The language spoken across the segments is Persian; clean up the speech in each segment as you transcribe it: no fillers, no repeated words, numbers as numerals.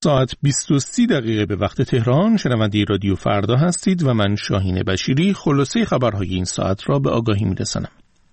ساعت 20:30 به وقت تهران. شنونده رادیو فردا هستید و من شاهین بشیری خلاصه خبرهای این ساعت را به آگاهی می‌رسانم.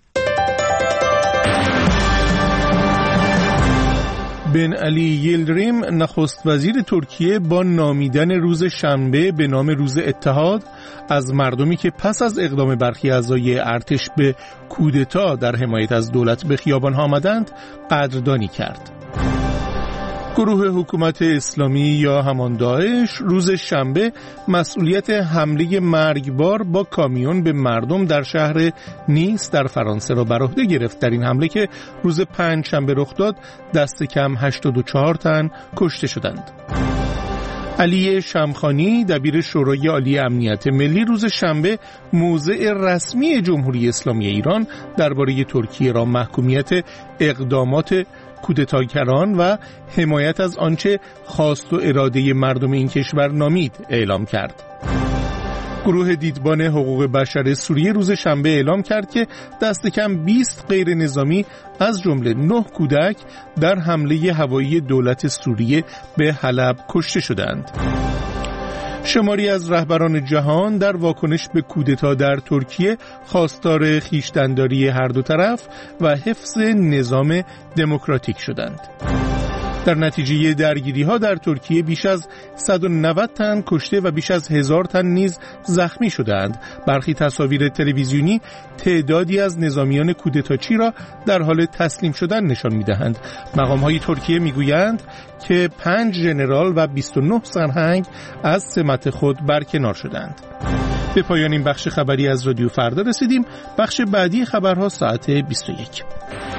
بن علی یلدریم نخست وزیر ترکیه با نامیدن روز شنبه به نام روز اتحاد از مردمی که پس از اقدام برخی اعضای ارتش به کودتا در حمایت از دولت به خیابان‌ها آمدند قدردانی کرد. گروه حکومت اسلامی یا همان داعش روز شنبه مسئولیت حمله مرگبار با کامیون به مردم در شهر نیس در فرانسه را بر عهده گرفت. در این حمله که روز پنجشنبه رخ داد دست کم 84 تن کشته شدند. علی شمخانی دبیر شورای عالی امنیت ملی روز شنبه موضع رسمی جمهوری اسلامی ایران درباره ترکیه را محکومیت اقدامات کودتاگران و حمایت از آنچه خواست و اراده مردم این کشور نامید اعلام کرد. گروه دیدبان حقوق بشر سوریه روز شنبه اعلام کرد که دست کم 20 غیر نظامی از جمله 9 کودک در حمله هوایی دولت سوریه به حلب کشته شدند. شماری از رهبران جهان در واکنش به کودتا در ترکیه خواستار خویشتن‌داری هر دو طرف و حفظ نظام دموکراتیک شدند. در نتیجه درگیری‌ها در ترکیه بیش از 190 تن کشته و بیش از 1000 تن نیز زخمی شدند. برخی تصاویر تلویزیونی تعدادی از نظامیان کودتاچی را در حال تسلیم شدن نشان می‌دهند. مقام‌های ترکیه می‌گویند که 5 ژنرال و 29 سرهنگ از سمت خود برکنار شدند. به پایان این بخش خبری از رادیو فردا رسیدیم. بخش بعدی خبرها ساعت 21.